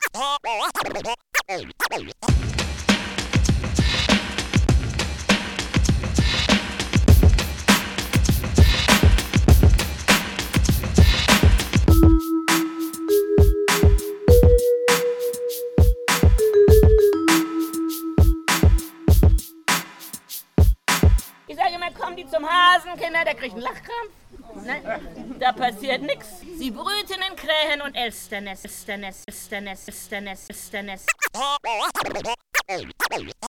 Ich sage immer, kommen die zum Hasen, Kinder, der kriegt einen Lachkrampf. Ne? Da passiert nix. Sie brüten in Krähen und Elsternest.